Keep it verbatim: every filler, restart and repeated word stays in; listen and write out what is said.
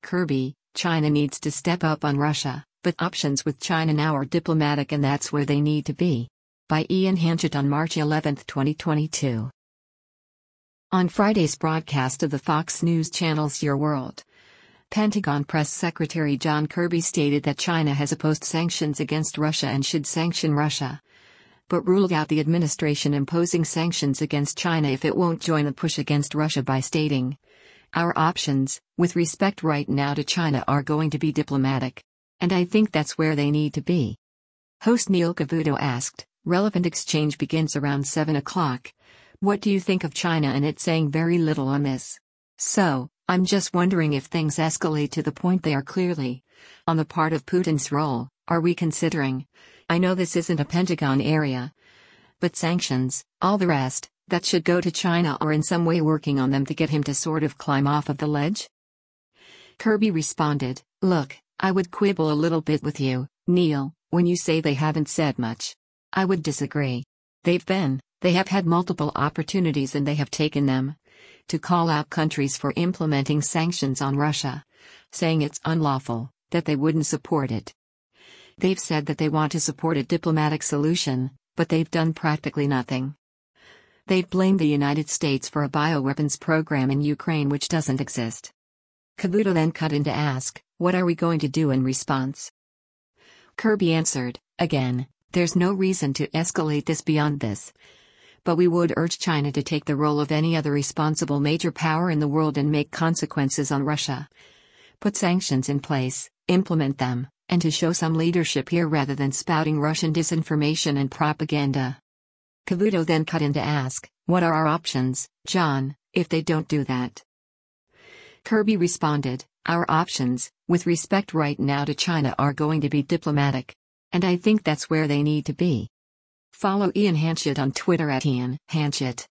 Kirby, China needs to step up on Russia, but options with China now are diplomatic, and that's where they need to be. By Ian Hanchett on March eleventh, twenty twenty-two. On Friday's broadcast of the Fox News Channel's Your World, Pentagon Press Secretary John Kirby stated that China has opposed sanctions against Russia and should sanction Russia, but ruled out the administration imposing sanctions against China if it won't join the push against Russia by stating, "Our options, with respect right now to China, are going to be diplomatic. And I think that's where they need to be." Host Neil Cavuto asked, "Relevant exchange begins around seven o'clock. What do you think of China and it saying very little on this? So, I'm just wondering if things escalate to the point they are clearly, on the part of Putin's role, are we considering, I know this isn't a Pentagon area, but sanctions, all the rest, that should go to China, or in some way working on them to get him to sort of climb off of the ledge?" Kirby responded, "Look, I would quibble a little bit with you, Neil, when you say they haven't said much. I would disagree. They've been, they have had multiple opportunities and they have taken them, to call out countries for implementing sanctions on Russia, saying it's unlawful, that they wouldn't support it. They've said that they want to support a diplomatic solution, but they've done practically nothing. They've blamed the United States for a bioweapons program in Ukraine which doesn't exist." Cavuto then cut in to ask, "What are we going to do in response?" Kirby answered, "Again, there's no reason to escalate this beyond this. But we would urge China to take the role of any other responsible major power in the world and make consequences on Russia. Put sanctions in place, implement them, and to show some leadership here rather than spouting Russian disinformation and propaganda." Cavuto then cut in to ask, "What are our options, John, if they don't do that?" Kirby responded, "Our options, with respect right now to China, are going to be diplomatic. And I think that's where they need to be." Follow Ian Hanchett on Twitter at Ian Hanchett.